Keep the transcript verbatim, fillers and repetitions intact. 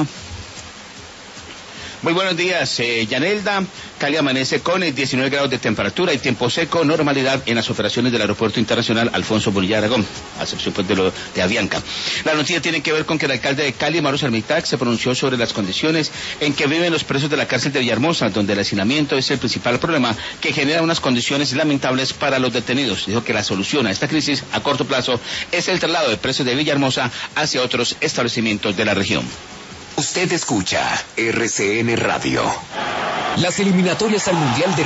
Avianca. Muy buenos días, eh, Yanelda. Cali amanece con diecinueve grados de temperatura y tiempo seco, normalidad en las operaciones del Aeropuerto Internacional Alfonso Bonilla Aragón, a excepción pues, de lo de Avianca. La noticia tiene que ver con que el alcalde de Cali, Mauro Sarmitac, se pronunció sobre las condiciones en que viven los presos de la cárcel de Villahermosa, donde el hacinamiento es el principal problema que genera unas condiciones lamentables para los detenidos. Dijo que la solución a esta crisis a corto plazo es el traslado de presos de Villahermosa hacia otros establecimientos de la región. Usted escucha R C N Radio. Las eliminatorias al Mundial de